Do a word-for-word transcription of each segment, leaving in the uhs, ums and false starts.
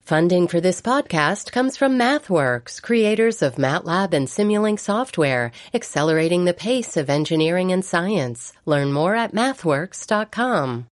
Funding for this podcast comes from MathWorks, creators of MATLAB and Simulink software, accelerating the pace of engineering and science. Learn more at mathworks dot com.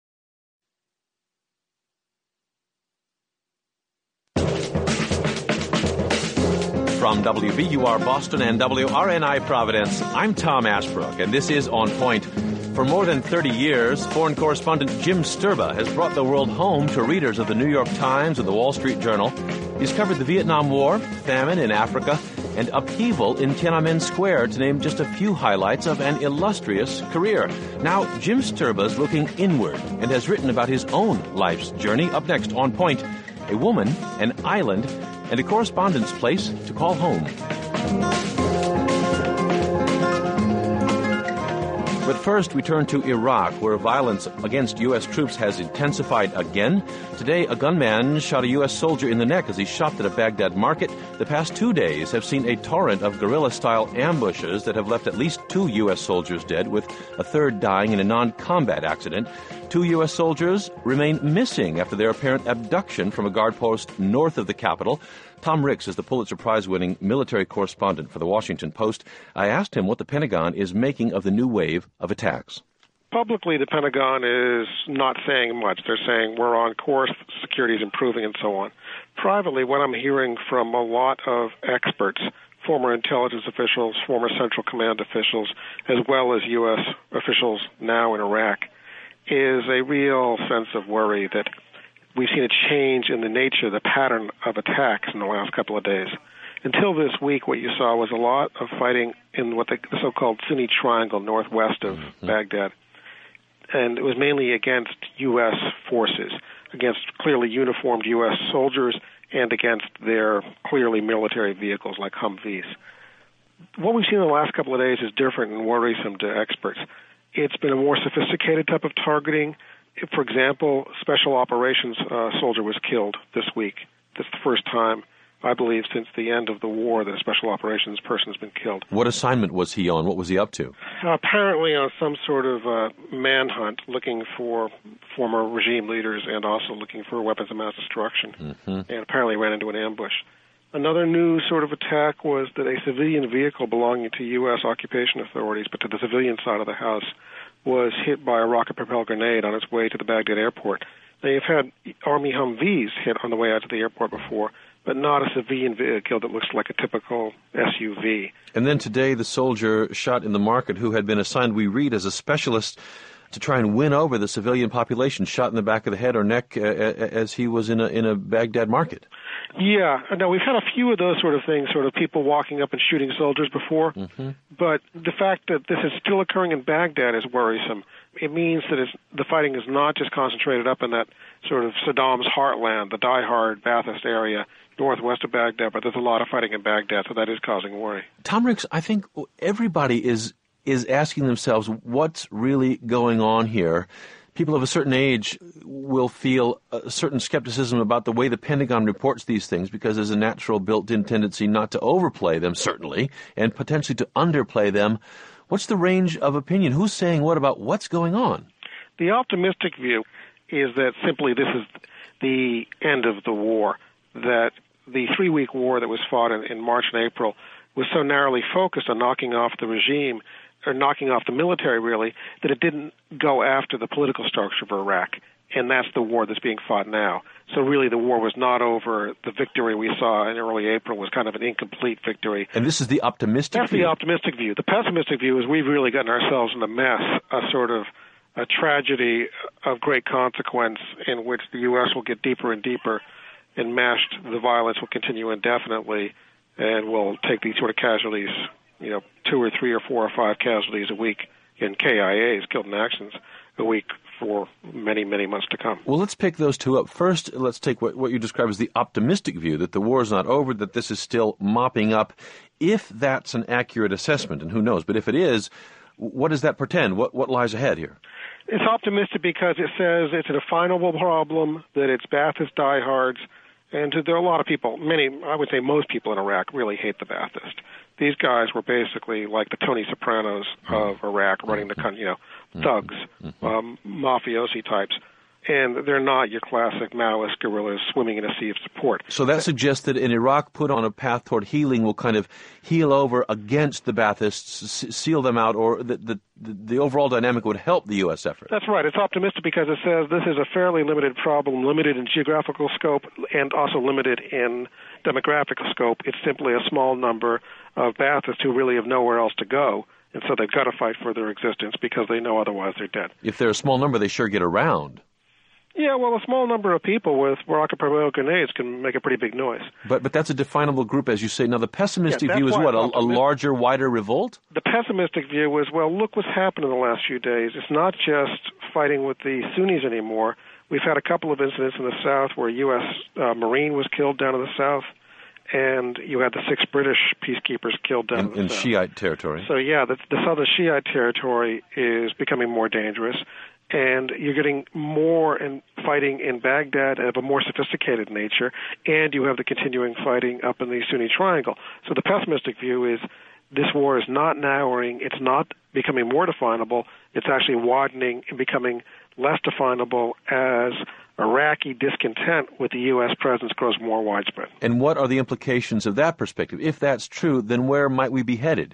From W B U R Boston and W R N I Providence, I'm Tom Ashbrook, and this is On Point. For more than thirty years, foreign correspondent Jim Sturba has brought the world home to readers of the New York Times and the Wall Street Journal. He's covered the Vietnam War, famine in Africa, and upheaval in Tiananmen Square, to name just a few highlights of an illustrious career. Now, Jim Sturba's looking inward and has written about his own life's journey. Up next, On Point, a woman, an island, and a correspondent's place to call home. But first, we turn to Iraq, where violence against U S troops has intensified again. Today, a gunman shot a U S soldier in the neck as he shopped at a Baghdad market. The past two days have seen a torrent of guerrilla-style ambushes that have left at least two U S soldiers dead, with a third dying in a non-combat accident. Two U S soldiers remain missing after their apparent abduction from a guard post north of the capital. Tom Ricks is the Pulitzer Prize-winning military correspondent for The Washington Post. I asked him what the Pentagon is making of the new wave of attacks. Publicly, the Pentagon is not saying much. They're saying we're on course, security is improving, and so on. Privately, what I'm hearing from a lot of experts, former intelligence officials, former Central Command officials, as well as U S officials now in Iraq, is a real sense of worry that we've seen a change in the nature, the pattern of attacks in the last couple of days. Until this week, what you saw was a lot of fighting in what the, the so-called Sunni Triangle northwest of mm-hmm. Baghdad. And it was mainly against U S forces, against clearly uniformed U S soldiers, and against their clearly military vehicles like Humvees. What we've seen in the last couple of days is different and worrisome to experts. It's been a more sophisticated type of targeting. For example, special operations uh, soldier was killed this week. That's the first time, I believe, since the end of the war that a special operations person has been killed. What assignment was he on? What was he up to? Uh, apparently on some sort of uh, manhunt, looking for former regime leaders and also looking for weapons of mass destruction, mm-hmm. and apparently ran into an ambush. Another new sort of attack was that a civilian vehicle belonging to U S occupation authorities, but to the civilian side of the house, was hit by a rocket-propelled grenade on its way to the Baghdad airport. Now, you've had Army Humvees hit on the way out to the airport before, but not a civilian vehicle that looks like a typical S U V. And then today, the soldier shot in the market who had been assigned, we read, as a specialist to try and win over the civilian population, shot in the back of the head or neck uh, as he was in a in a Baghdad market. Yeah. Now, we've had a few of those sort of things, sort of people walking up and shooting soldiers before, mm-hmm. but the fact that this is still occurring in Baghdad is worrisome. It means that it's, the fighting is not just concentrated up in that sort of Saddam's heartland, the die-hard Baathist area northwest of Baghdad, but there's a lot of fighting in Baghdad, so that is causing worry. Tom Ricks, I think everybody is is asking themselves what's really going on here. People of a certain age will feel a certain skepticism about the way the Pentagon reports these things because there's a natural built-in tendency not to overplay them, certainly, and potentially to underplay them. What's the range of opinion? Who's saying what about what's going on? The optimistic view is that simply this is the end of the war, that the three-week war that was fought in, in March and April was so narrowly focused on knocking off the regime, or knocking off the military, really, that it didn't go after the political structure of Iraq. And that's the war that's being fought now. So really the war was not over. The victory we saw in early April was kind of an incomplete victory. And this is the optimistic that's view? That's the optimistic view. The pessimistic view is we've really gotten ourselves in a mess, a sort of a tragedy of great consequence in which the U S will get deeper and deeper enmeshed. The violence will continue indefinitely, and we'll take these sort of casualties, you know, two or three or four or five casualties a week in K I As, killed in actions, a week for many, many months to come. Well, let's pick those two up. First, let's take what, what you describe as the optimistic view, that the war is not over, that this is still mopping up. If that's an accurate assessment, and who knows, but if it is, what does that portend? What, what lies ahead here? It's optimistic because it says it's a definable problem, that it's Baathist diehards, and there are a lot of people, many, I would say most people in Iraq really hate the Baathist. These guys were basically like the Tony Sopranos of Iraq, running the country, you know, thugs, um, mafiosi types. And they're not your classic Maoist guerrillas swimming in a sea of support. So that suggests that in Iraq, put on a path toward healing will kind of heal over against the Baathists, s- seal them out, or the, the, the overall dynamic would help the U S effort. That's right. It's optimistic because it says this is a fairly limited problem, limited in geographical scope and also limited in demographic scope. It's simply a small number of Baathists who really have nowhere else to go, and so they've got to fight for their existence because they know otherwise they're dead. If they're a small number, they sure get around. Yeah, well, a small number of people with rocket-propelled grenades can make a pretty big noise. But but that's a definable group, as you say. Now, the pessimistic yeah, view is what, a, a optimistic. larger, wider revolt? The pessimistic view is, well, look what's happened in the last few days. It's not just fighting with the Sunnis anymore. We've had a couple of incidents in the south where a U S uh, Marine was killed down in the south, and you had the six British peacekeepers killed down in, in, in the in south. Shiite territory. So, yeah, the, the southern Shiite territory is becoming more dangerous. And you're getting more in fighting in Baghdad of a more sophisticated nature, and you have the continuing fighting up in the Sunni Triangle. So the pessimistic view is this war is not narrowing, it's not becoming more definable, it's actually widening and becoming less definable as Iraqi discontent with the U S presence grows more widespread. And what are the implications of that perspective? If that's true, then where might we be headed?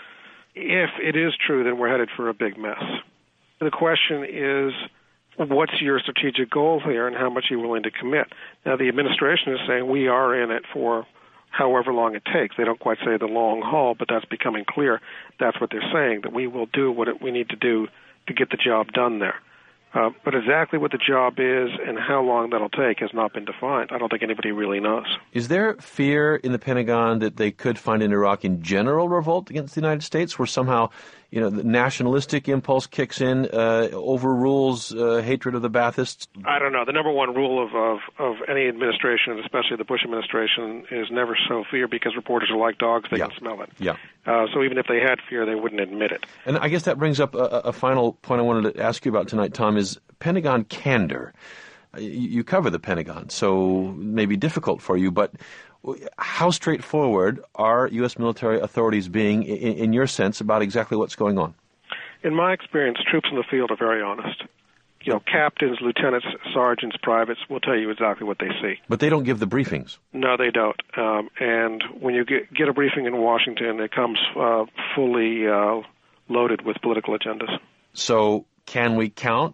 If it is true, then we're headed for a big mess. The question is, what's your strategic goal here and how much are you willing to commit? Now, the administration is saying we are in it for however long it takes. They don't quite say the long haul, but that's becoming clear. That's what they're saying, that we will do what it, we need to do to get the job done there. Uh, but exactly what the job is and how long that'll take has not been defined. I don't think anybody really knows. Is there fear in the Pentagon that they could find in Iraq in general revolt against the United States, where somehow, you know, the nationalistic impulse kicks in, uh, overrules uh, hatred of the Baathists? I don't know. The number one rule of, of, of any administration, especially the Bush administration, is never show fear because reporters are like dogs. They yeah. can smell it. Yeah. Uh, so even if they had fear, they wouldn't admit it. And I guess that brings up a, a final point I wanted to ask you about tonight, Tom, is Pentagon candor. You, you cover the Pentagon, so it may be difficult for you, but how straightforward are U S military authorities being, in, in your sense, about exactly what's going on? In my experience, troops in the field are very honest. You know, captains, lieutenants, sergeants, privates will tell you exactly what they see. But they don't give the briefings. No, they don't. Um, and when you get, get a briefing in Washington, it comes uh, fully uh, loaded with political agendas. So can we count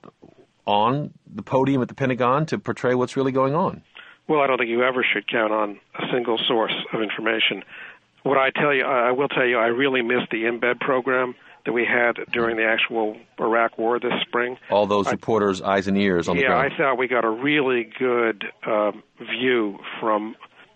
on the podium at the Pentagon to portray what's really going on? Well, I don't think you ever should count on a single source of information. What I tell you, I will tell you, I really missed the embed program that we had during the actual Iraq war this spring. All those I, reporters' eyes and ears on yeah, the ground. Yeah, I thought we got a really good um, view from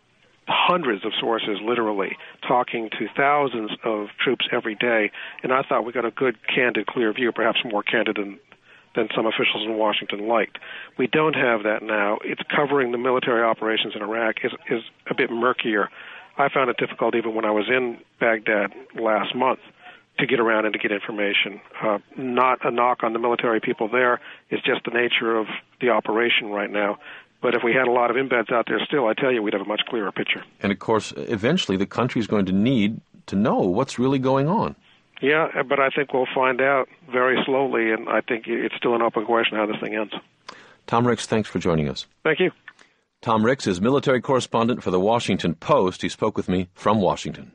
hundreds of sources, literally, talking to thousands of troops every day, and I thought we got a good, candid, clear view, perhaps more candid than than some officials in Washington liked. We don't have that now. It's covering the military operations in Iraq is, is a bit murkier. I found it difficult even when I was in Baghdad last month to get around and to get information. Uh, not a knock on the military people there. It's just the nature of the operation right now. But if we had a lot of embeds out there still, I tell you, we'd have a much clearer picture. And, of course, eventually the country's going to need to know what's really going on. Yeah, but I think we'll find out very slowly, and I think it's still an open question how this thing ends. Tom Ricks, thanks for joining us. Thank you. Tom Ricks is military correspondent for The Washington Post. He spoke with me from Washington.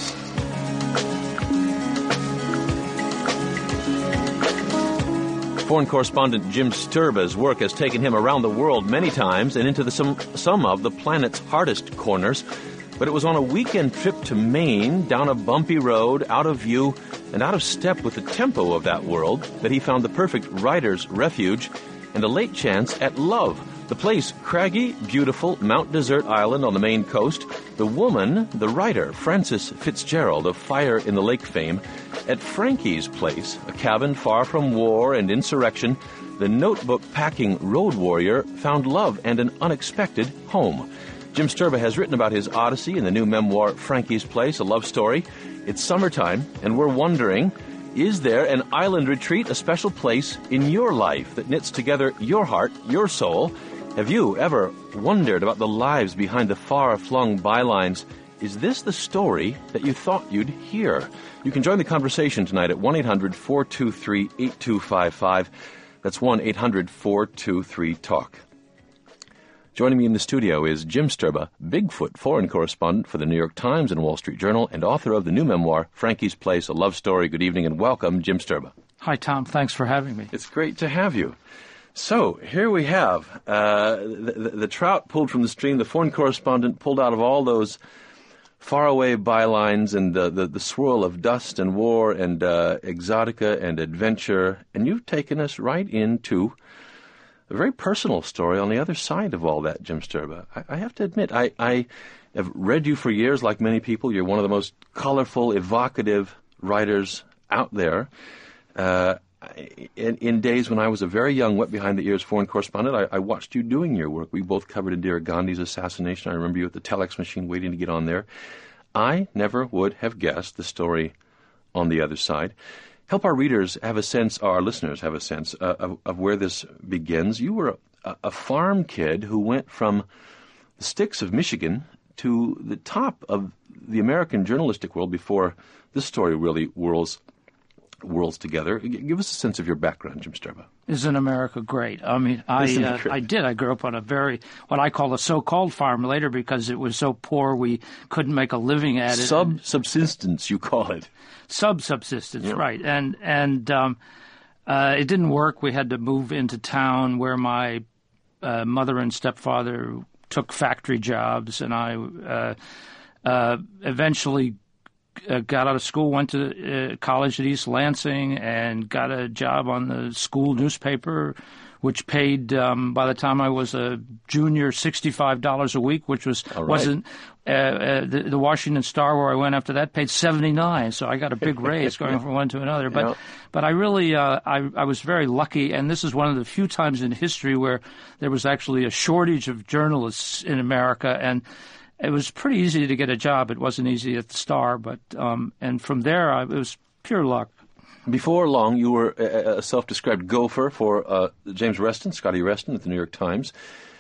Foreign correspondent Jim Sturba's work has taken him around the world many times and into the, some, some of the planet's hardest corners. But it was on a weekend trip to Maine, down a bumpy road, out of view, and out of step with the tempo of that world, that he found the perfect writer's refuge and a late chance at love. The place, craggy, beautiful Mount Desert Island on the Maine coast. The woman, the writer, Frances Fitzgerald of Fire in the Lake fame. At Frankie's place, a cabin far from war and insurrection, the notebook-packing road warrior found love and an unexpected home. Jim Sturba has written about his odyssey in the new memoir, Frankie's Place, a love story. It's summertime, and we're wondering, is there an island retreat, a special place in your life that knits together your heart, your soul? Have you ever wondered about the lives behind the far-flung bylines? Is this the story that you thought you'd hear? You can join the conversation tonight at one eight hundred four two three eight two five five. That's one eight hundred four two three talk. Joining me in the studio is Jim Sturba, Bigfoot foreign correspondent for the New York Times and Wall Street Journal, and author of the new memoir, Frankie's Place, A Love Story. Good evening and welcome, Jim Sturba. Hi, Tom. Thanks for having me. It's great to have you. So, here we have uh, the, the, the trout pulled from the stream, the foreign correspondent pulled out of all those faraway bylines and the, the, the swirl of dust and war and uh, exotica and adventure, and you've taken us right into a very personal story on the other side of all that, Jim Sturba. I, I have to admit, I, I have read you for years like many people. You're one of the most colorful, evocative writers out there. Uh, in, in days when I was a very young, wet-behind-the-ears foreign correspondent, I, I watched you doing your work. We both covered Indira Gandhi's assassination. I remember you at the telex machine waiting to get on there. I never would have guessed the story on the other side. Help our readers have a sense, our listeners have a sense, uh, of, of where this begins. You were a, a farm kid who went from the sticks of Michigan to the top of the American journalistic world before this story really whirls worlds together. Give us a sense of your background, Jim Sturba. Isn't America great? I mean, I uh, I did. I grew up on a very, what I call a so-called farm later because it was so poor we couldn't make a living at it. Sub-subsistence, you call it. Sub-subsistence, yeah. right. And and um, uh, it didn't work. We had to move into town where my uh, mother and stepfather took factory jobs, and I uh, uh, eventually Uh, got out of school, went to uh, college at East Lansing, and got a job on the school newspaper, which paid, um, by the time I was a junior, sixty-five dollars a week, which was, right. wasn't, uh, uh, the, the Washington Star, where I went after that, paid seventy-nine, so I got a big raise going yeah. from one to another. But, yeah. but I really, uh, I, I was very lucky, and this is one of the few times in history where there was actually a shortage of journalists in America, and it was pretty easy to get a job. It wasn't easy at the Star, but um, and from there, I, it was pure luck. Before long, you were a, a self-described gopher for uh, James Reston, Scotty Reston at the New York Times,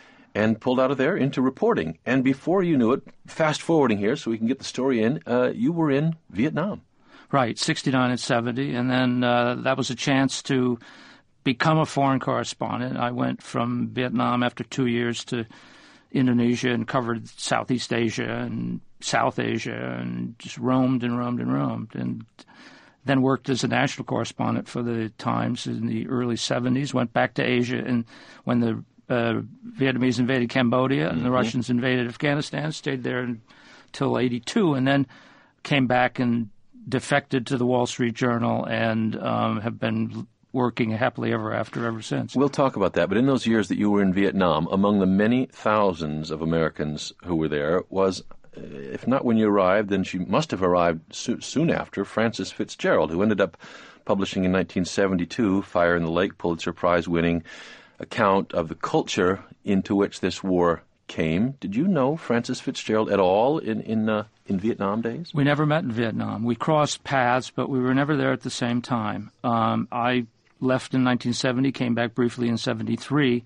and pulled out of there into reporting. And before you knew it, fast-forwarding here so we can get the story in, uh, you were in Vietnam. Right, sixty-nine and seventy, and then uh, that was a chance to become a foreign correspondent. I went from Vietnam after two years to Indonesia and covered Southeast Asia and South Asia and just roamed and roamed and roamed, and then worked as a national correspondent for the Times in the early seventies, went back to Asia and when the uh, Vietnamese invaded Cambodia and mm-hmm. the Russians invaded Afghanistan, stayed there until eighty-two, and then came back and defected to the Wall Street Journal and um, have been working happily ever after ever since. We'll talk about that, but in those years that you were in Vietnam, among the many thousands of Americans who were there was, if not when you arrived, then she must have arrived so- soon after, Frances Fitzgerald, who ended up publishing in nineteen seventy-two, Fire in the Lake, Pulitzer Prize-winning account of the culture into which this war came. Did you know Frances Fitzgerald at all in in, uh, in Vietnam days? We never met in Vietnam. We crossed paths, but we were never there at the same time. Um, I left in nineteen seventy, came back briefly in seventy-three.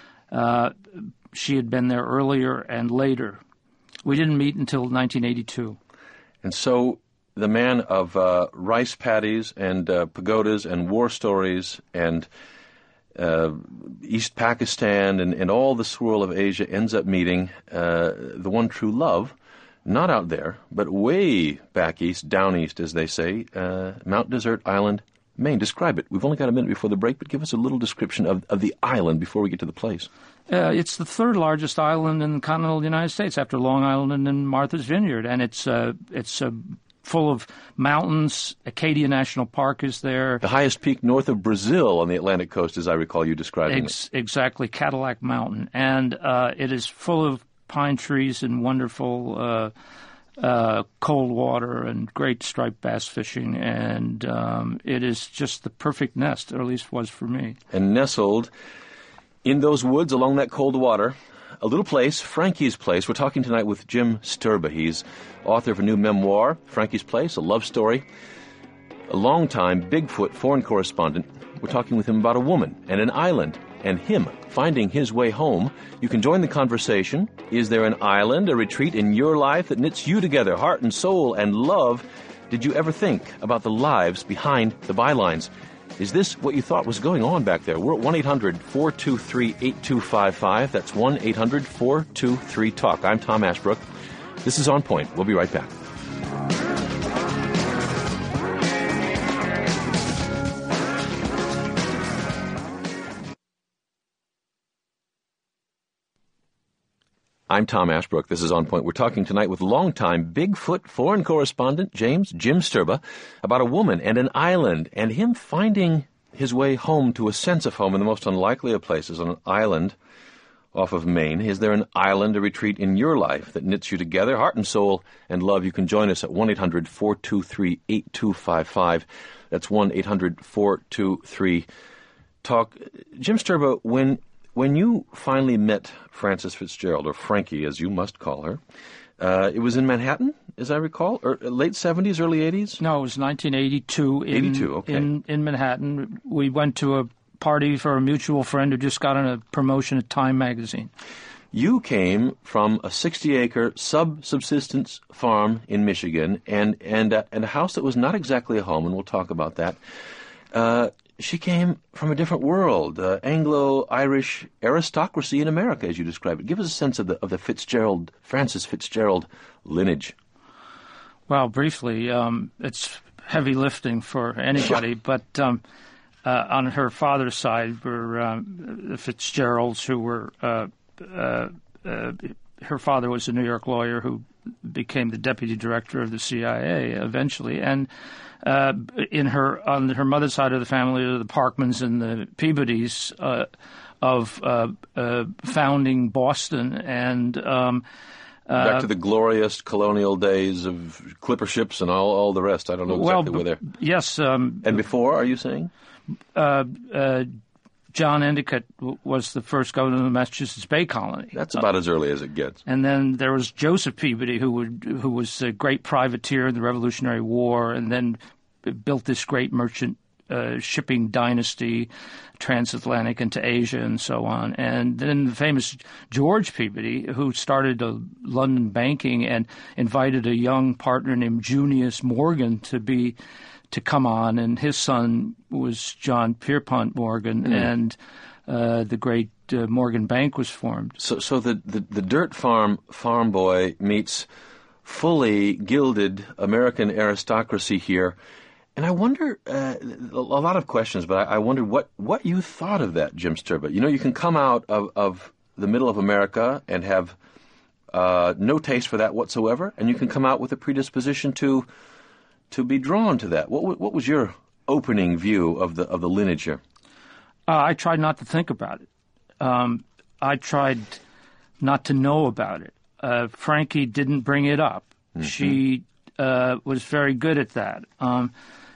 Uh, she had been there earlier and later. We didn't meet until nineteen eighty-two. And so the man of uh, rice paddies and uh, pagodas and war stories and uh, East Pakistan and, and all the swirl of Asia ends up meeting uh, the one true love, not out there, but way back east, down east, as they say, uh, Mount Desert Island, Maine. Describe it. We've only got a minute before the break, but give us a little description of, of the island before we get to the place. Uh, it's the third largest island in the continental United States after Long Island and Martha's Vineyard, and it's uh, it's uh, full of mountains. Acadia National Park is there. The highest peak north of Brazil on the Atlantic coast, as I recall you describing Ex- it. Exactly, Cadillac Mountain. And uh, it is full of pine trees and wonderful uh Uh, cold water and great striped bass fishing, and um, it is just the perfect nest, or at least was for me. And nestled in those woods along that cold water, a little place, Frankie's Place. We're talking tonight with Jim Sturba. He's author of a new memoir, Frankie's Place, a love story. A long-time Bigfoot foreign correspondent. We're talking with him about a woman and an island and him finding his way home. You can join the conversation. Is there an island, a retreat in your life that knits you together, heart and soul and love? Did you ever think about the lives behind the bylines? Is this what you thought was going on back there? We're at one eight hundred four two three eight two five five. That's one eight hundred four two three talk. I'm Tom Ashbrook. This is On Point. We'll be right back. I'm Tom Ashbrook. This is On Point. We're talking tonight with longtime Bigfoot foreign correspondent James Jim Sturba about a woman and an island and him finding his way home to a sense of home in the most unlikely of places, on an island off of Maine. Is there an island, a retreat in your life that knits you together, heart and soul and love? You can join us at one eight hundred four two three eight two five five. That's one eight hundred four two three talk. Jim Sturba, when When you finally met Frances Fitzgerald, or Frankie as you must call her, uh, it was in Manhattan, as I recall, or late seventies, early eighties? No, it was nineteen eighty-two. In, eighty-two, okay. In, in Manhattan. We went to a party for a mutual friend who just got on a promotion at Time magazine. You came from a sixty-acre sub-subsistence farm in Michigan and, and, uh, and a house that was not exactly a home, and we'll talk about that. Uh, She came from a different world, uh, Anglo-Irish aristocracy in America, as you describe it. Give us a sense of the of the Fitzgerald, Frances Fitzgerald lineage. Well, briefly, um, it's heavy lifting for anybody, but um, uh, on her father's side were um, the Fitzgeralds, who were uh, uh, uh, her father was a New York lawyer who became the deputy director of the C I A eventually, and Uh, in her on her mother's side of the family, the Parkmans and the Peabodys uh, of uh, uh, founding Boston, and um, uh, back to the glorious colonial days of clipper ships and all, all the rest. I don't know exactly well, where they're. Yes, um, and before, are you saying? Uh, uh, John Endicott w- was the first governor of the Massachusetts Bay Colony. That's about uh, as early as it gets. And then there was Joseph Peabody, who would, who was a great privateer in the Revolutionary War, and then built this great merchant uh, shipping dynasty, transatlantic into Asia and so on. And then the famous George Peabody, who started a London banking and invited a young partner named Junius Morgan to be to come on, and his son was John Pierpont Morgan, mm. and uh, the great uh, Morgan Bank was formed. So, so the, the the dirt farm farm boy meets fully gilded American aristocracy here. And I wonder, uh, a lot of questions, but I, I wondered what, what you thought of that, Jim Sturba. You know, you can come out of, of the middle of America and have uh, no taste for that whatsoever, and you can come out with a predisposition to to be drawn to that. What what was your opening view of the of the lineage here? Uh, I tried not to think about it. Um, I tried not to know about it. Uh, Frankie didn't bring it up. Mm-hmm. She uh, was very good at that. Um,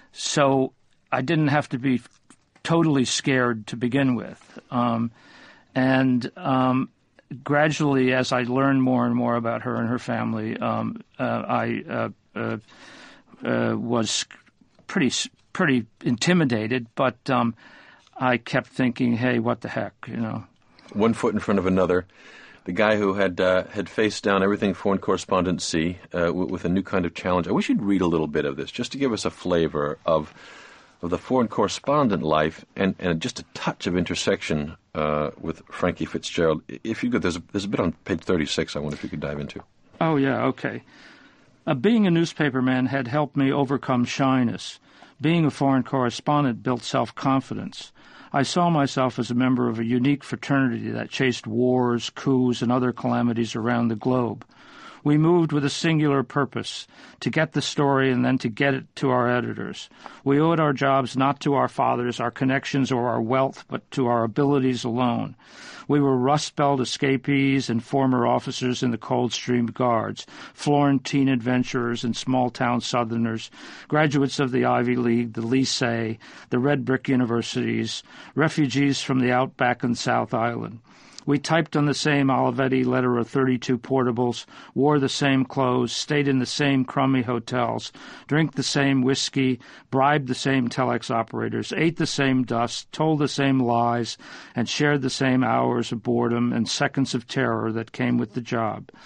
So I didn't have to be totally scared to begin with. Um, and um, gradually, as I learned more and more about her and her family, um, uh, I uh, uh, uh, was pretty pretty intimidated. But um, I kept thinking, hey, what the heck, you know. One foot in front of another. The guy who had uh, had faced down everything foreign correspondents see uh, w- with a new kind of challenge. I wish you'd read a little bit of this just to give us a flavor of of the foreign correspondent life and, and just a touch of intersection uh, with Frankie Fitzgerald. If you could, there's a, there's a bit on page thirty-six I wonder if you could dive into. Oh, yeah, okay. Uh, being a newspaperman had helped me overcome shyness. Being a foreign correspondent built self-confidence. I saw myself as a member of a unique fraternity that chased wars, coups, and other calamities around the globe. We moved with a singular purpose, to get the story and then to get it to our editors. We owed our jobs not to our fathers, our connections, or our wealth, but to our abilities alone. We were Rust Belt escapees and former officers in the Coldstream Guards, Florentine adventurers and small-town Southerners, graduates of the Ivy League, the Lycée, the red brick universities, refugees from the outback and South Island. We typed on the same Olivetti letter of thirty-two portables, wore the same clothes, stayed in the same crummy hotels, drank the same whiskey, bribed the same telex operators, ate the same dust, told the same lies, and shared the same hours of boredom and seconds of terror that came with the job.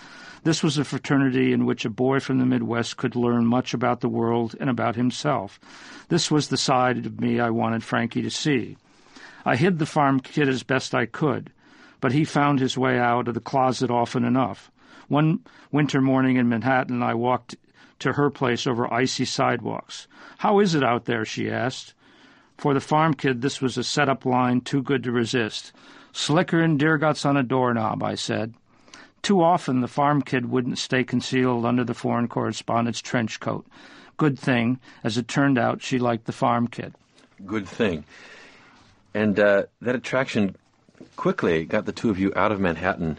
This was a fraternity in which a boy from the Midwest could learn much about the world and about himself. This was the side of me I wanted Frankie to see. I hid the farm kid as best I could, but he found his way out of the closet often enough. One winter morning in Manhattan, I walked to her place over icy sidewalks. "How is it out there?" she asked. For the farm kid, this was a set-up line too good to resist. "Slicker than deer guts on a doorknob," I said. Too often the farm kid wouldn't stay concealed under the foreign correspondent's trench coat. Good thing. As it turned out, she liked the farm kid. Good thing. And uh, that attraction quickly got the two of you out of Manhattan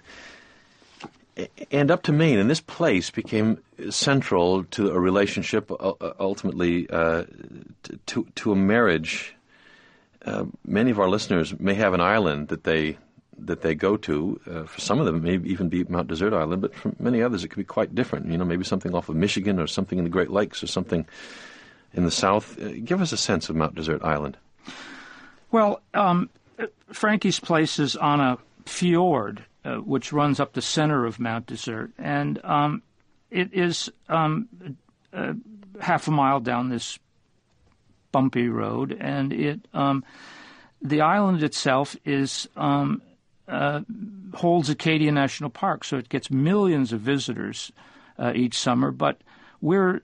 and up to Maine. And this place became central to a relationship, uh, ultimately uh, to, to a marriage. Uh, many of our listeners may have an island that they that they go to. Uh, for some of them, it may even be Mount Desert Island, but for many others, it could be quite different. You know, maybe something off of Michigan or something in the Great Lakes or something in the South. Uh, give us a sense of Mount Desert Island. Well, um, Frankie's place is on a fjord, uh, which runs up the center of Mount Desert, and um, it is um, uh, half a mile down this bumpy road, and it um, the island itself is um, uh, holds Acadia National Park, so it gets millions of visitors uh, each summer, but we're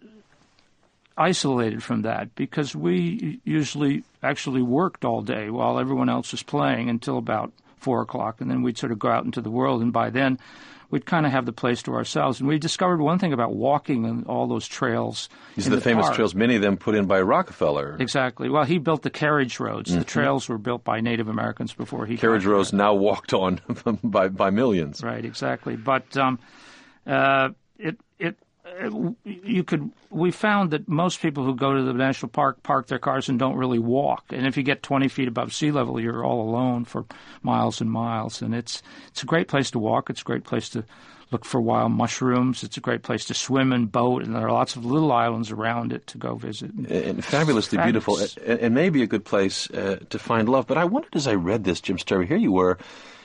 isolated from that because we usually actually worked all day while everyone else was playing until about four o'clock, and then we'd sort of go out into the world, and by then we'd kind of have the place to ourselves. And we discovered one thing about walking on all those trails. These are the, the famous park. trails, many of them put in by Rockefeller. Exactly. Well, he built the carriage roads. Mm-hmm. The trails were built by Native Americans before he Carriage roads now walked on by by millions. Right, exactly. But um, uh, it, it, it, you could. We found that most people who go to the national park park their cars and don't really walk. And if you get twenty feet above sea level, you're all alone for miles and miles. And it's it's a great place to walk. It's a great place to look for wild mushrooms. It's a great place to swim and boat, and there are lots of little islands around it to go visit. And, and fabulously beautiful, and, and maybe a good place uh, to find love. But I wondered as I read this, Jim Sturby, here you were,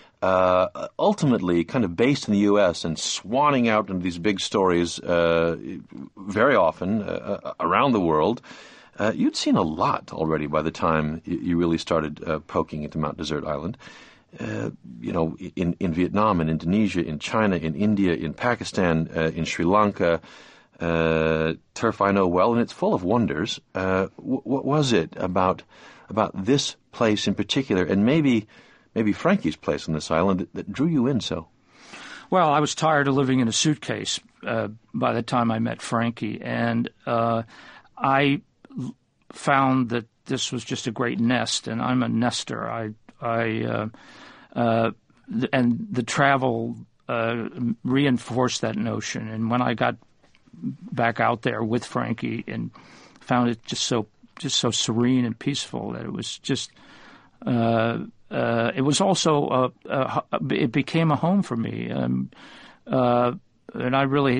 uh, ultimately kind of based in the U S and swanning out into these big stories uh, very often uh, around the world. Uh, you'd seen a lot already by the time you, you really started uh, poking into Mount Desert Island. Uh, you know, in, in Vietnam, in Indonesia, in China, in India, in Pakistan, uh, in Sri Lanka, uh, turf I know well, and it's full of wonders. Uh, w- what was it about about this place in particular, and maybe maybe Frankie's place on this island, that, that drew you in so? Well, I was tired of living in a suitcase uh, by the time I met Frankie, and uh, I found that this was just a great nest, and I'm a nester. I I uh, uh, th- and the travel uh, reinforced that notion. And when I got back out there with Frankie and found it just so just so serene and peaceful that it was just uh, uh, it was also a, a, it became a home for me. Um, uh, and I really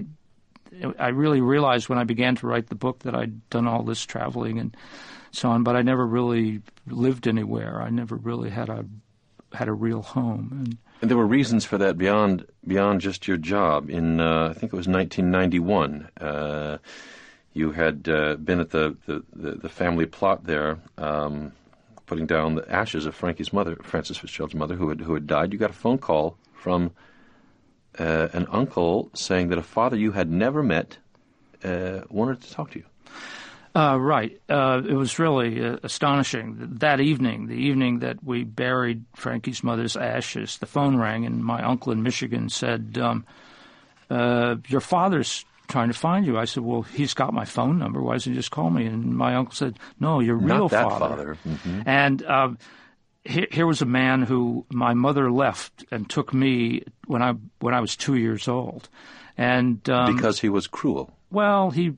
I really realized when I began to write the book that I'd done all this traveling and so on, but I never really lived anywhere. I never really had a had a real home. And, and there were reasons for that beyond beyond just your job. In uh, I think it was nineteen ninety-one, uh, you had uh, been at the, the, the, the family plot there, um, putting down the ashes of Frankie's mother, Frances Fitzgerald's mother, who had who had died. You got a phone call from uh, an uncle saying that a father you had never met uh, wanted to talk to you. Uh, right. Uh, it was really uh, astonishing. That evening, the evening that we buried Frankie's mother's ashes, the phone rang, and my uncle in Michigan said, um, uh, your father's trying to find you. I said, well, he's got my phone number. Why doesn't he just call me? And my uncle said, no, your real Not that father. father. Mm-hmm. And uh, here, here was a man who my mother left and took me when I when I was two years old. And um, because he was cruel. Well, he...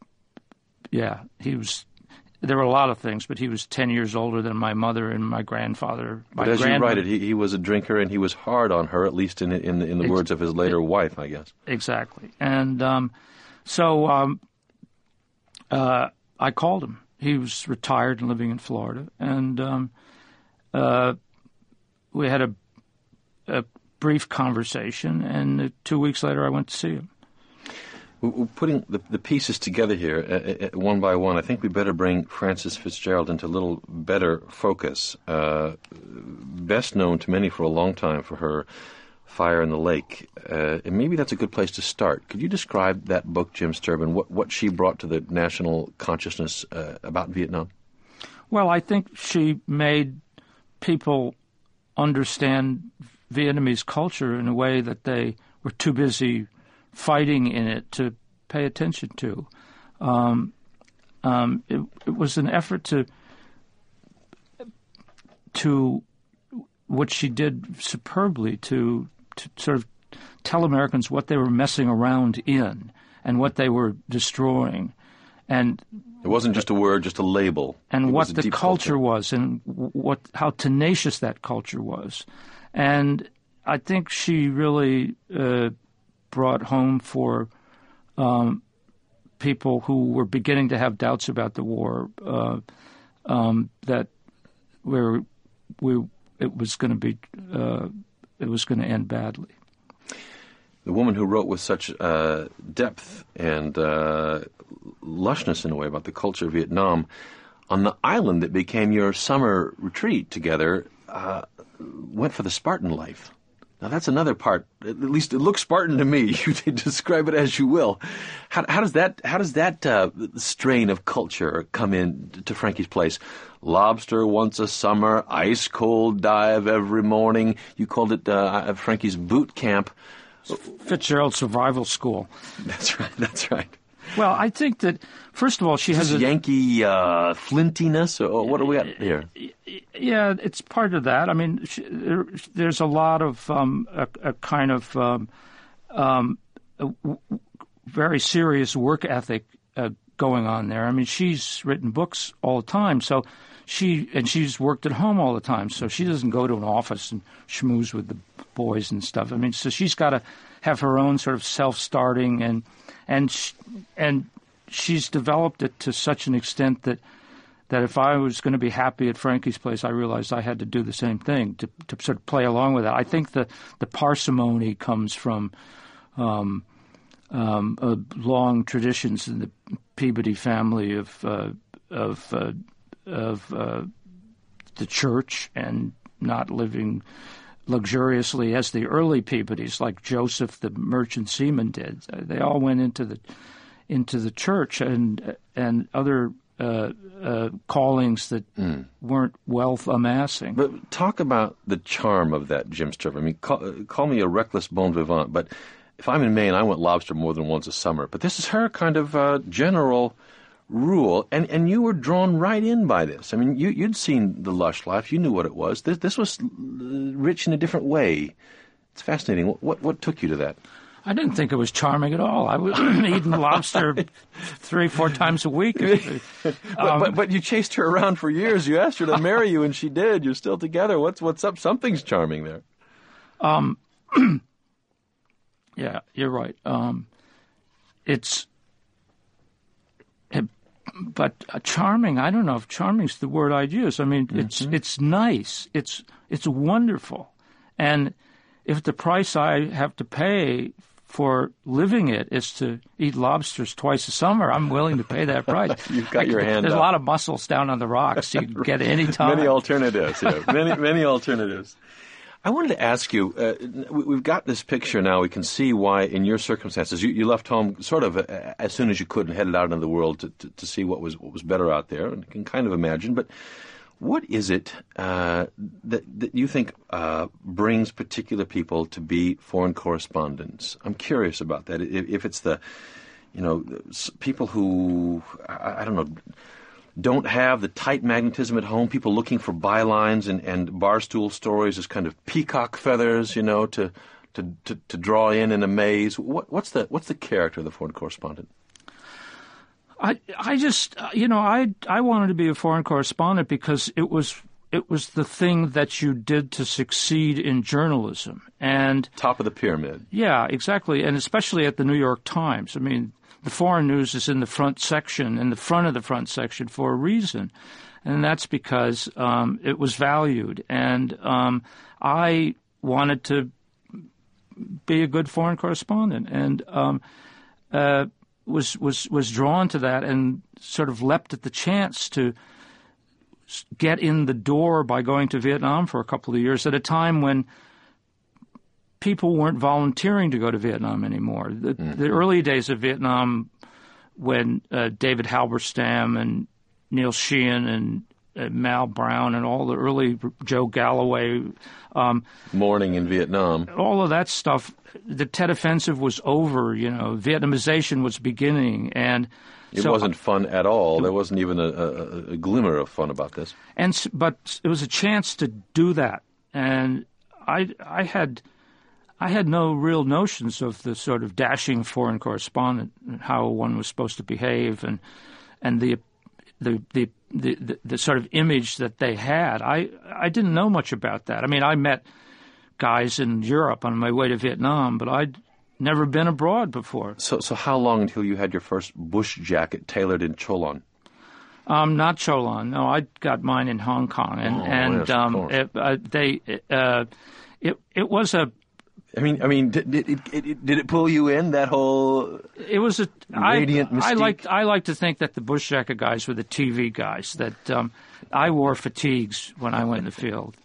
Yeah, he was. There were a lot of things, but he was ten years older than my mother and my grandfather. My but as grandmother, you write it, he, he was a drinker, and he was hard on her, at least in in, in the Ex- words of his later it, wife, I guess. Exactly. And um, so um, uh, I called him. He was retired and living in Florida, and um, uh, we had a, a brief conversation. And uh, two weeks later, I went to see him. We're putting the, the pieces together here, uh, uh, one by one. I think we better bring Frances FitzGerald into a little better focus. Uh, best known to many for a long time for her Fire in the Lake. Uh, and maybe that's a good place to start. Could you describe that book, Jim Sterban, what, what she brought to the national consciousness uh, about Vietnam? Well, I think she made people understand Vietnamese culture in a way that they were too busy fighting in it to pay attention to. Um, um, it, it was an effort to to what she did superbly to to sort of tell Americans what they were messing around in and what they were destroying, and it wasn't just a word, just a label, and it what was the culture, culture was, and what how tenacious that culture was, and I think she really Uh, brought home for um, people who were beginning to have doubts about the war uh, um, that we're, we it was going to be uh, it was going to end badly. The woman who wrote with such uh, depth and uh, lushness in a way about the culture of Vietnam on the island that became your summer retreat together uh, went for the Spartan life. Now, that's another part. At least it looks Spartan to me. You can describe it as you will. How, how does that how does that uh, strain of culture come in to Frankie's Place? Lobster once a summer, ice cold dive every morning. You called it uh, Frankie's boot camp. Fitzgerald Survival School. That's right. That's right. Well, I think that first of all, she has this a Yankee uh, flintiness. Or what do we got here? Yeah, it's part of that. I mean, she, there, there's a lot of um, a, a kind of um, um, a w- very serious work ethic uh, going on there. I mean, she's written books all the time, so she and she's worked at home all the time, so she doesn't go to an office and schmooze with the boys and stuff. I mean, so she's got to have her own sort of self-starting and and sh- and she's developed it to such an extent that. that if I was going to be happy at Frankie's Place, I realized I had to do the same thing to, to sort of play along with it. I think the, the parsimony comes from um, um, uh, long traditions in the Peabody family of uh, of uh, of uh, the church and not living luxuriously as the early Peabodys, like Joseph the merchant seaman did. They all went into the into the church and and other. Uh, uh, callings that mm. weren't wealth amassing. But talk about the charm of that, Jim Sterban. I mean, call, call me a reckless bon vivant, but if I'm in Maine, I want lobster more than once a summer. But this is her kind of uh, general rule, and, and you were drawn right in by this. I mean, you, you'd seen the lush life. You knew what it was. This, this was rich in a different way. It's fascinating. What, what, what took you to that? I didn't think it was charming at all. I was eating lobster three, four times a week. Um, but, but, but you chased her around for years. You asked her to marry you, and she did. You're still together. What's what's up? Something's charming there. Um, yeah, you're right. Um, it's, it, but uh, charming. I don't know if charming's the word I'd use. I mean, it's mm-hmm. it's nice. It's it's wonderful, and if the price I have to pay for living it is to eat lobsters twice a summer, I'm willing to pay that price. You've got I, your hand There's up. a lot of mussels down on the rocks. You can get any time. Many alternatives, yeah. many, many alternatives. I wanted to ask you, uh, we've got this picture now. We can see why, in your circumstances, you, you left home sort of uh, as soon as you could and headed out into the world to, to, to see what was what was better out there, and you can kind of imagine. But what is it uh, that, that you think uh, brings particular people to be foreign correspondents? I'm curious about that. If, if it's the, you know, people who, I, I don't know, don't have the tight magnetism at home, people looking for bylines and, and barstool stories as kind of peacock feathers, you know, to to, to, to draw in and amaze. What, what's the what's the character of the foreign correspondent? I I just you know I I wanted to be a foreign correspondent because it was it was the thing that you did to succeed in journalism, and top of the pyramid. Yeah, exactly, and especially at the New York Times. I mean, the foreign news is in the front section, in the front of the front section for a reason, and that's because um, it was valued, and um, I wanted to be a good foreign correspondent, and. Um, uh, was was was drawn to that and sort of leapt at the chance to get in the door by going to Vietnam for a couple of years at a time when people weren't volunteering to go to Vietnam anymore. The, mm-hmm. the early days of Vietnam, when uh, David Halberstam and Neil Sheehan and uh, Mal Brown and all the early Joe Galloway, um, Morning in Vietnam, all of that stuff, the Tet Offensive was over. You know, Vietnamization was beginning, and it so, wasn't fun at all. There wasn't even a, a, a glimmer of fun about this. And but it was a chance to do that, and I I had. I had no real notions of the sort of dashing foreign correspondent and how one was supposed to behave, and and the the the the, the, the sort of image that they had. I I didn't know much about that. I mean, I met guys in Europe on my way to Vietnam, but I'd never been abroad before. So so how long until you had your first bush jacket tailored in Cholon? Um, not Cholon. No, I got mine in Hong Kong, and oh, and yes, um, it, uh, they uh, it it was a. I mean, I mean, did, did it, it did it pull you in, that whole? It was a radiant I, mystique? I like I like to think that the bush jacket guys were the T V guys. That um, I wore fatigues when I went in the field.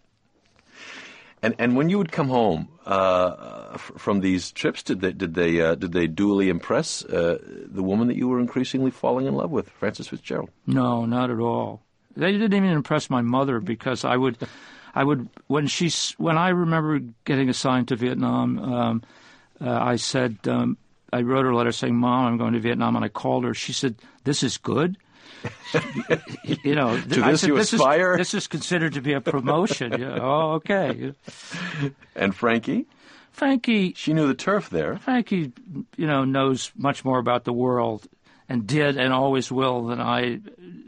And and when you would come home uh, f- from these trips, did they did they uh, did they duly impress uh, the woman that you were increasingly falling in love with, Frances FitzGerald? No, not at all. They didn't even impress my mother, because I would. I would when she when I remember getting assigned to Vietnam, um, uh, I said um, I wrote her a letter saying, "Mom, I'm going to Vietnam," and I called her. She said, "This is good." you know, to I this said, you this aspire. Is, this is considered to be a promotion. Yeah, oh, okay. And Frankie, Frankie, she knew the turf there. Frankie, you know, knows much more about the world, and did and always will, than I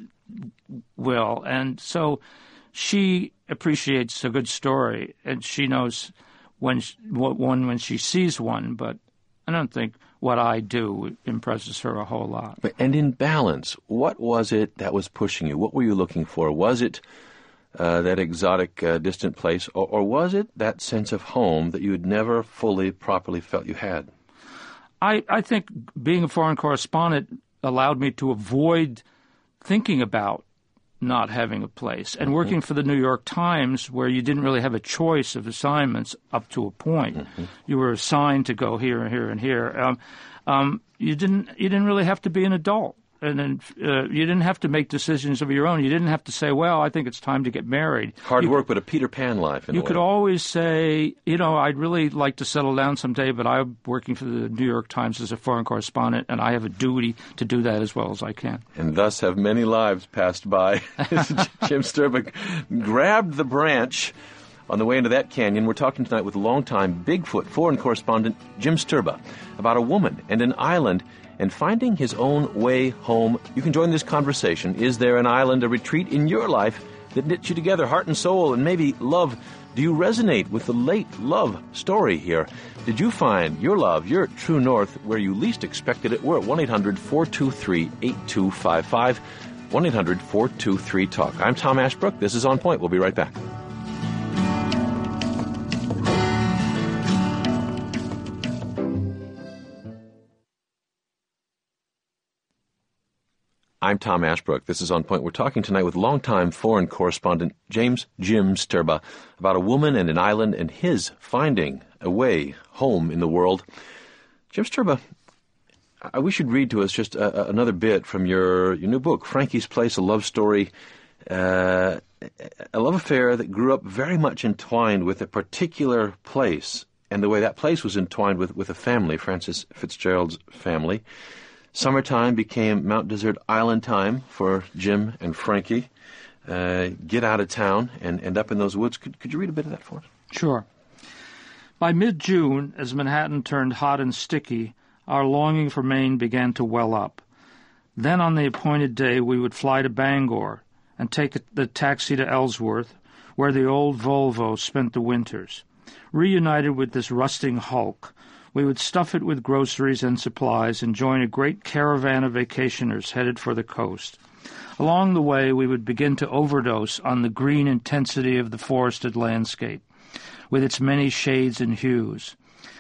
will, and so she appreciates a good story, and she knows when what one when she sees one. But I don't think what I do impresses her a whole lot. And in balance, what was it that was pushing you? What were you looking for? Was it uh, that exotic, uh, distant place, or, or was it that sense of home that you had never fully, properly felt you had? I, I think being a foreign correspondent allowed me to avoid thinking about not having a place. And working mm-hmm. for the New York Times, where you didn't really have a choice of assignments up to a point, mm-hmm. you were assigned to go here and here and here. Um, um, you didn't you didn't really have to be an adult, and then uh, you didn't have to make decisions of your own. You didn't have to say, "Well, I think it's time to get married." Hard you, work, but a Peter Pan life. In you a could way. always say, "You know, I'd really like to settle down someday, but I'm working for the New York Times as a foreign correspondent, and I have a duty to do that as well as I can." And thus have many lives passed by. Jim Sturba grabbed the branch on the way into that canyon. We're talking tonight with longtime Bigfoot foreign correspondent Jim Sturba about a woman and an island and finding his own way home. You can join this conversation. Is there an island, a retreat in your life that knits you together, heart and soul, and maybe love? Do you resonate with the late love story here? Did you find your love, your true north, where you least expected it? We're at one eight hundred four two three eight two five five, one eight hundred four two three talk. I'm Tom Ashbrook. This is On Point. We'll be right back. I'm Tom Ashbrook. This is On Point. We're talking tonight with longtime foreign correspondent James Jim Sturba about a woman and an island and his finding a way home in the world. Jim Sturba, I wish you'd read to us just a, another bit from your, your new book, Frankie's Place, a love story, uh, a love affair that grew up very much entwined with a particular place, and the way that place was entwined with, with a family, Frances FitzGerald's family. Summertime became Mount Desert Island time for Jim and Frankie. Uh, get out of town and end up in those woods. Could, could you read a bit of that for us? Sure. By mid-June, as Manhattan turned hot and sticky, our longing for Maine began to well up. Then on the appointed day we would fly to Bangor and take the taxi to Ellsworth, where the old Volvo spent the winters. Reunited with this rusting hulk, we would stuff it with groceries and supplies and join a great caravan of vacationers headed for the coast. Along the way, we would begin to overdose on the green intensity of the forested landscape, with its many shades and hues.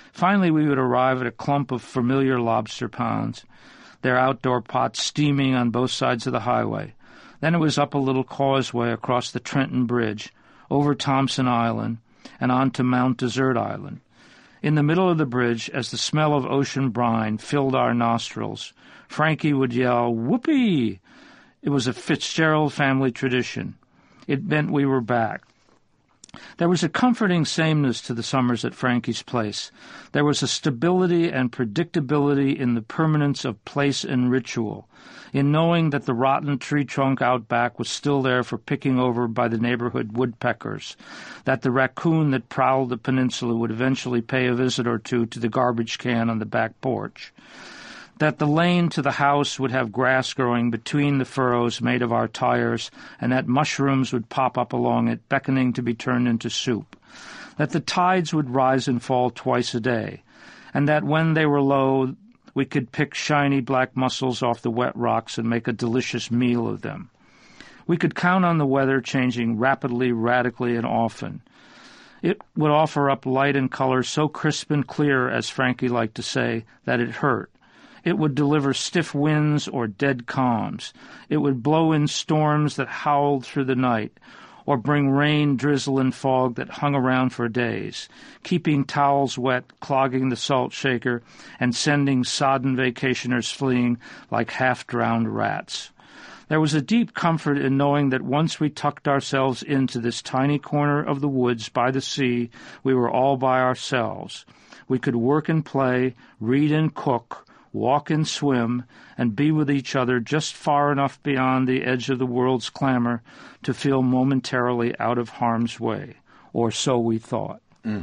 Finally, we would arrive at a clump of familiar lobster ponds, their outdoor pots steaming on both sides of the highway. Then it was up a little causeway across the Trenton Bridge, over Thompson Island, and on to Mount Desert Island. In the middle of the bridge, as the smell of ocean brine filled our nostrils, Frankie would yell, "Whoopee!" It was a Fitzgerald family tradition. It meant we were back. There was a comforting sameness to the summers at Frankie's place. There was a stability and predictability in the permanence of place and ritual, in knowing that the rotten tree trunk out back was still there for picking over by the neighborhood woodpeckers, that the raccoon that prowled the peninsula would eventually pay a visit or two to the garbage can on the back porch, that the lane to the house would have grass growing between the furrows made of our tires, and that mushrooms would pop up along it, beckoning to be turned into soup, that the tides would rise and fall twice a day, and that when they were low, we could pick shiny black mussels off the wet rocks and make a delicious meal of them. We could count on the weather changing rapidly, radically, and often. It would offer up light and color so crisp and clear, as Frankie liked to say, that it hurt. It would deliver stiff winds or dead calms. It would blow in storms that howled through the night, or bring rain, drizzle, and fog that hung around for days, keeping towels wet, clogging the salt shaker, and sending sodden vacationers fleeing like half-drowned rats. There was a deep comfort in knowing that once we tucked ourselves into this tiny corner of the woods by the sea, we were all by ourselves. We could work and play, read and cook, walk and swim, and be with each other just far enough beyond the edge of the world's clamor to feel momentarily out of harm's way. Or so we thought. Mm.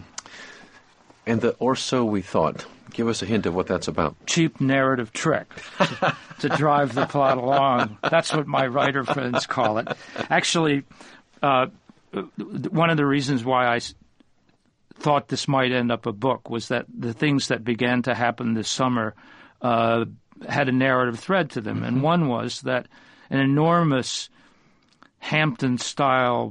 And the or so we thought, give us a hint of what that's about. Cheap narrative trick to, to drive the plot along. That's what my writer friends call it. Actually, uh, one of the reasons why I thought this might end up a book was that the things that began to happen this summer Uh, had a narrative thread to them. Mm-hmm. And one was that an enormous Hampton-style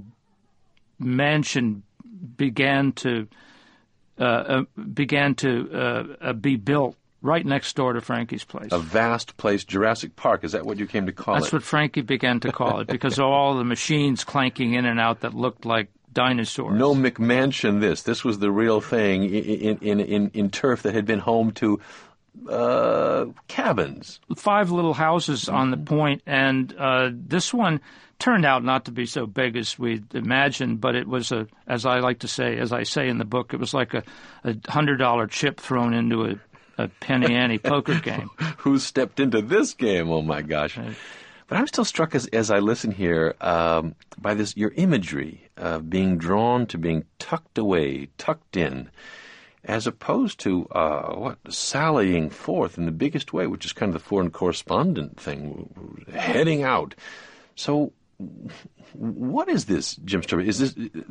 mansion began to uh, uh, began to uh, uh, be built right next door to Frankie's place. A vast place, Jurassic Park. Is that what you came to call That's it? That's what Frankie began to call it, because of all the machines clanking in and out that looked like dinosaurs. No McMansion this. This was the real thing in, in, in, in turf that had been home to Uh, cabins. Five little houses on the point, and uh, this one turned out not to be so big as we'd imagined, but it was a, as I like to say, as I say in the book, it was like a, a hundred dollar chip thrown into a, a penny ante poker game. Who stepped into this game? Oh my gosh! Right. But I'm still struck as as I listen here um, by this your imagery of being drawn to being tucked away, tucked in, as opposed to, uh, what, sallying forth in the biggest way, which is kind of the foreign correspondent thing, heading out. So what is this, Jim Sturber? Is this,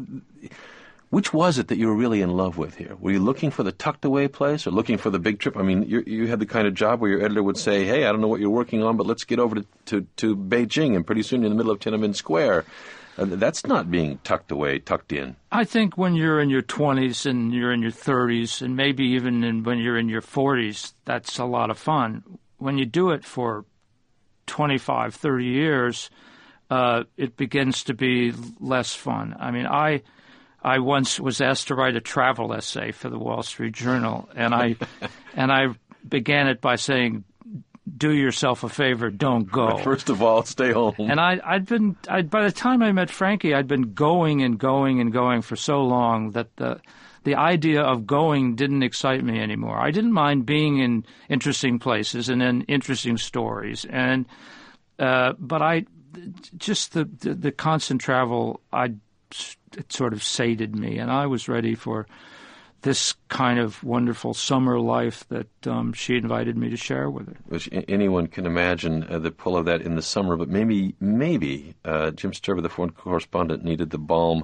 which was it that you were really in love with here? Were you looking for the tucked-away place or looking for the big trip? I mean, you you had the kind of job where your editor would say, hey, I don't know what you're working on, but let's get over to, to, to Beijing, and pretty soon you're in the middle of Tiananmen Square. Uh, that's not being tucked away, tucked in. I think when you're in your twenties and you're in your thirties and maybe even in, when you're in your forties, that's a lot of fun. When you do it for twenty-five, thirty years, uh, it begins to be less fun. I mean, I I once was asked to write a travel essay for the Wall Street Journal, and I and I began it by saying, do yourself a favor, don't go. First of all, stay home. And I, I'd been, I'd, by the time I met Frankie, I'd been going and going and going for so long that the the idea of going didn't excite me anymore. I didn't mind being in interesting places and in interesting stories, and uh, but I just the, the the constant travel, I it sort of sated me, and I was ready for this kind of wonderful summer life that um, she invited me to share with her. Which anyone can imagine uh, the pull of that in the summer, but maybe maybe uh, Jim Sturber, the foreign correspondent, needed the balm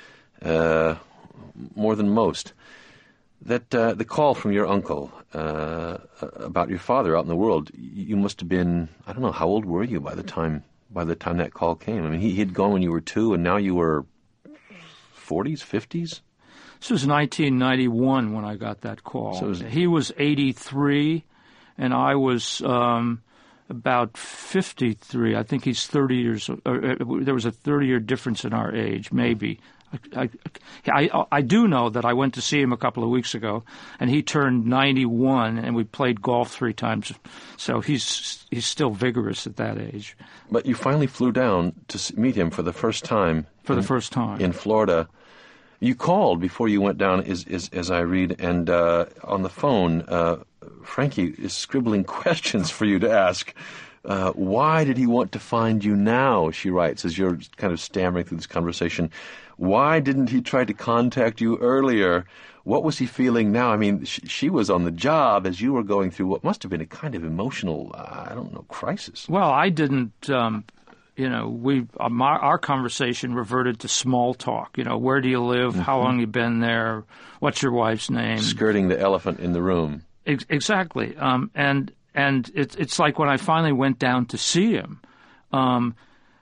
uh, more than most. That uh, the call from your uncle uh, about your father out in the world, you must have been, I don't know, how old were you by the time by the time that call came? I mean, he, he'd gone when you were two, and now you were forties, fifties? This was nineteen ninety-one when I got that call. So was, he was eighty-three, and I was um, about fifty-three. I think he's thirty years. Uh, there was a thirty-year difference in our age, maybe. I, I, I, I do know that I went to see him a couple of weeks ago, and he turned ninety-one, and we played golf three times. So he's he's still vigorous at that age. But you finally flew down to meet him for the first time. For in, the first time. In Florida. You called before you went down, as, as, as I read, and uh, on the phone, uh, Frankie is scribbling questions for you to ask. Uh, why did he want to find you now, she writes, as you're kind of stammering through this conversation. Why didn't he try to contact you earlier? What was he feeling now? I mean, sh- she was on the job as you were going through what must have been a kind of emotional, uh, I don't know, crisis. Well, I didn't... Um You know, we um, our, our conversation reverted to small talk. You know, where do you live? Mm-hmm. How long you been there? What's your wife's name? Skirting the elephant in the room. Ex- exactly. Um, and and it's it's like when I finally went down to see him, um,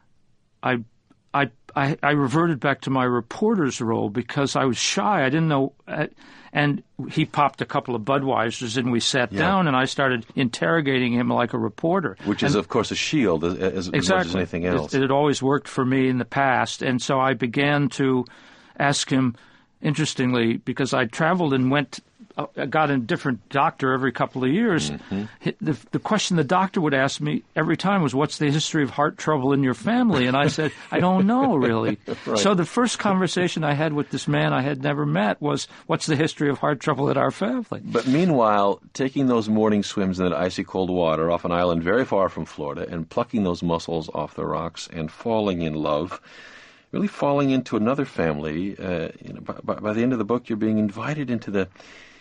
I I I I reverted back to my reporter's role because I was shy. I didn't know. Uh, And he popped a couple of Budweisers, and we sat yeah. down, and I started interrogating him like a reporter. Which is, and, of course, a shield as, as, exactly. as much as anything else. It, it had always worked for me in the past. And so I began to ask him, interestingly, because I traveled and went, I got a different doctor every couple of years. Mm-hmm. The, the question the doctor would ask me every time was, what's the history of heart trouble in your family? And I said, I don't know, really. Right. So the first conversation I had with this man I had never met was, what's the history of heart trouble in our family? But meanwhile, taking those morning swims in that icy cold water off an island very far from Florida and plucking those mussels off the rocks and falling in love, really falling into another family. Uh, you know, by, by the end of the book, you're being invited into the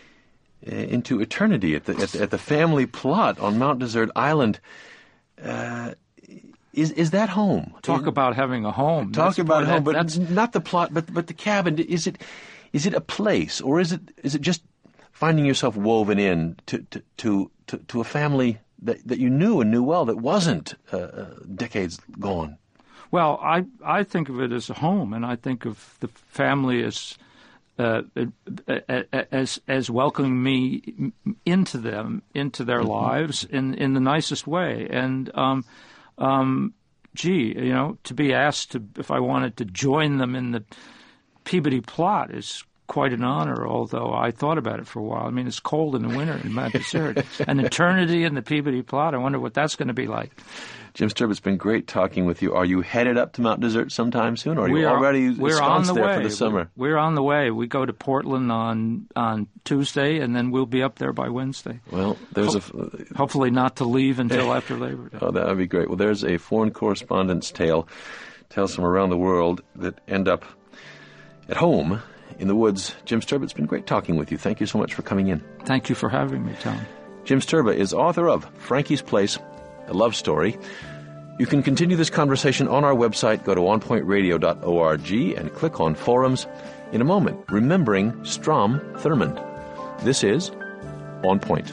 into eternity at the, at the at the family plot on Mount Desert Island. Uh, is is that home? Talk is, about having a home. Talk that's about that, home, but that's not the plot, but but the cabin. Is it is it a place, or is it is it just finding yourself woven in to to to, to, to a family that, that you knew and knew well that wasn't uh, decades gone? Well, I I think of it as a home, and I think of the family as. Uh, as as welcoming me into them, into their mm-hmm. lives in, in the nicest way. And, um, um, gee, you know, to be asked to, if I wanted to join them in the Peabody plot is quite an honor, although I thought about it for a while. I mean, it's cold in the winter in Mount Desert. An eternity in the Peabody plot, I wonder what that's going to be like. Jim Sturb, it's been great talking with you. Are you headed up to Mount Desert sometime soon, or are we you are, already we're on the there way. for the summer? We're, we're on the way. We go to Portland on on Tuesday, and then we'll be up there by Wednesday. Well, there's Ho- a... Hopefully not to leave until after Labor Day. Oh, that would be great. Well, there's a foreign correspondent's tale, tales from around the world that end up at home in the woods. Jim Sturba, it's been great talking with you. Thank you so much for coming in. Thank you for having me, Tom. Jim Sturba is author of Frankie's Place, a love story. You can continue this conversation on our website. Go to on point radio dot org and click on Forums. In a moment, remembering Strom Thurmond. This is On Point.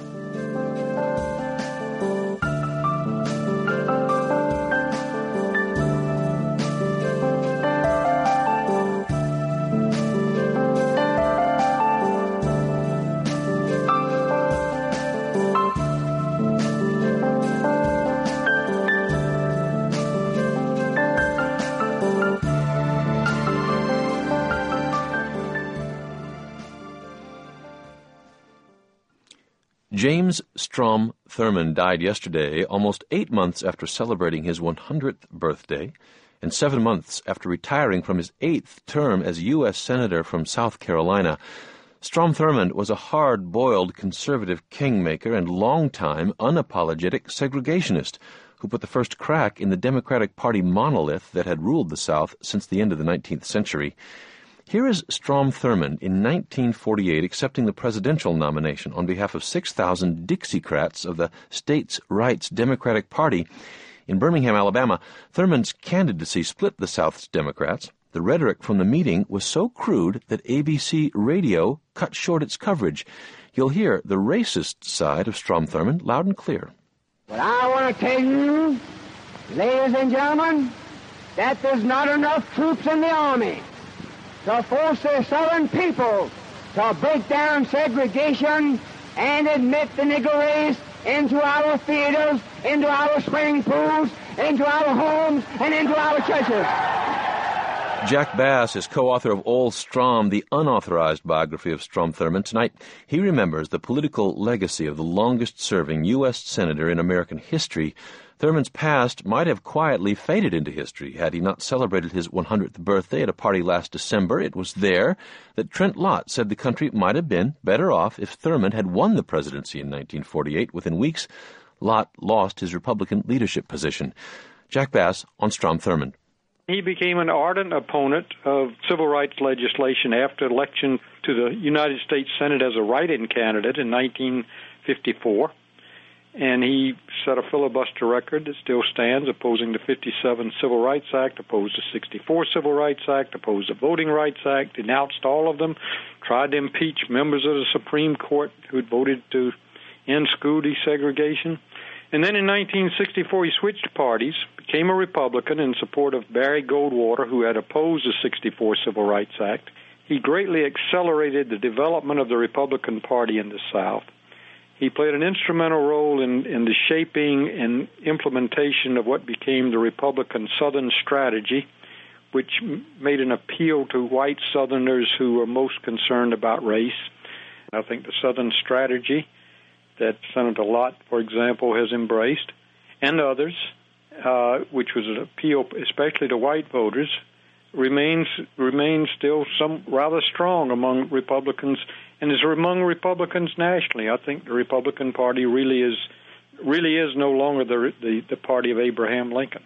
James Strom Thurmond died yesterday, almost eight months after celebrating his one hundredth birthday, and seven months after retiring from his eighth term as U S Senator from South Carolina. Strom Thurmond was a hard-boiled conservative kingmaker and longtime unapologetic segregationist who put the first crack in the Democratic Party monolith that had ruled the South since the end of the nineteenth century. Here is Strom Thurmond in nineteen forty-eight accepting the presidential nomination on behalf of six thousand Dixiecrats of the States' Rights Democratic Party. In Birmingham, Alabama, Thurmond's candidacy split the South's Democrats. The rhetoric from the meeting was so crude that A B C Radio cut short its coverage. You'll hear the racist side of Strom Thurmond loud and clear. But I want to tell you, ladies and gentlemen, that there's not enough troops in the Army. to force the Southern people to break down segregation and admit the Negro race into our theaters, into our swimming pools, into our homes, and into our churches. Jack Bass is co-author of Old Strom, the unauthorized biography of Strom Thurmond. Tonight, he remembers the political legacy of the longest-serving U S senator in American history. Thurmond's past might have quietly faded into history had he not celebrated his one hundredth birthday at a party last December. It was there that Trent Lott said the country might have been better off if Thurmond had won the presidency in nineteen forty-eight. Within weeks, Lott lost his Republican leadership position. Jack Bass on Strom Thurmond. He became an ardent opponent of civil rights legislation after election to the United States Senate as a write-in candidate in nineteen fifty-four. And he set a filibuster record that still stands, opposing the fifty-seven Civil Rights Act, opposed the sixty-four Civil Rights Act, opposed the Voting Rights Act, denounced all of them, tried to impeach members of the Supreme Court who had voted to end school desegregation. And then in nineteen sixty-four, he switched parties, became a Republican in support of Barry Goldwater, who had opposed the sixty-four Civil Rights Act. He greatly accelerated the development of the Republican Party in the South. He played an instrumental role in, in the shaping and implementation of what became the Republican Southern strategy, which made an appeal to white Southerners who were most concerned about race. I think the Southern strategy that Senator Lott, for example, has embraced, and others, uh, which was an appeal especially to white voters, remains remains still some rather strong among Republicans, and is among Republicans nationally. I think the Republican Party really is really is no longer the the, the party of Abraham Lincoln.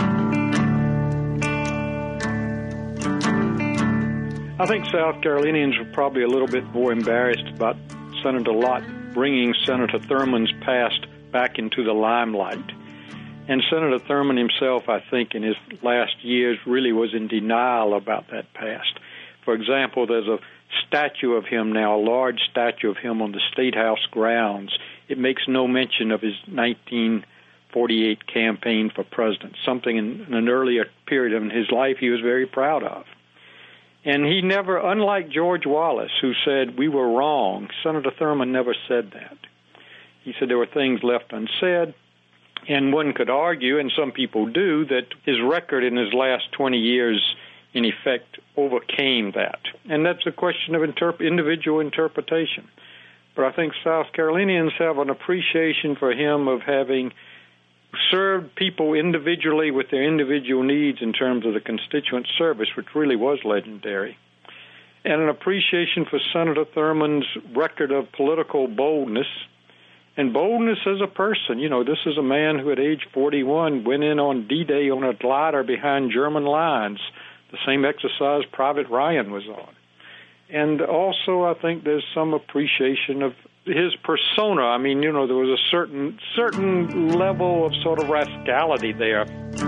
I think South Carolinians were probably a little bit more embarrassed about Senator Lott bringing Senator Thurmond's past back into the limelight. And Senator Thurmond himself, I think, in his last years really was in denial about that past. For example, there's a statue of him now, a large statue of him on the State House grounds. It makes no mention of his nineteen forty-eight campaign for president, something in, in an earlier period of his life he was very proud of. And he never, unlike George Wallace, who said we were wrong, Senator Thurmond never said that. He said there were things left unsaid, and one could argue, and some people do, that his record in his last twenty years, in effect, overcame that. And that's a question of interp- individual interpretation. But I think South Carolinians have an appreciation for him of having served people individually with their individual needs in terms of the constituent service, which really was legendary, and an appreciation for Senator Thurmond's record of political boldness, and boldness as a person. You know, this is a man who at age forty-one went in on D-Day on a glider behind German lines, the same exercise Private Ryan was on. And also I think there's some appreciation of his persona. I mean, you know, there was a certain certain level of sort of rascality there.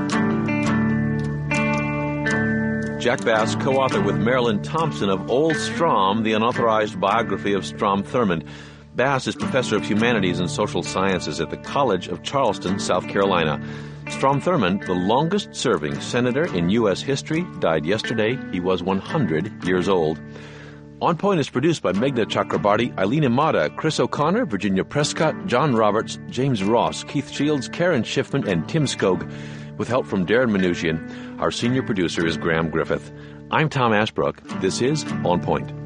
Jack Bass, co-author with Marilyn Thompson of Old Strom, the unauthorized biography of Strom Thurmond. Bass is professor of humanities and social sciences at the College of Charleston, South Carolina. Strom Thurmond, the longest-serving senator in U S history, died yesterday. He was one hundred years old. On Point is produced by Meghna Chakrabarti, Eileen Imada, Chris O'Connor, Virginia Prescott, John Roberts, James Ross, Keith Shields, Karen Schiffman, and Tim Skog, with help from Darren Manouchian. Our senior producer is Graham Griffith. I'm Tom Ashbrook. This is On Point.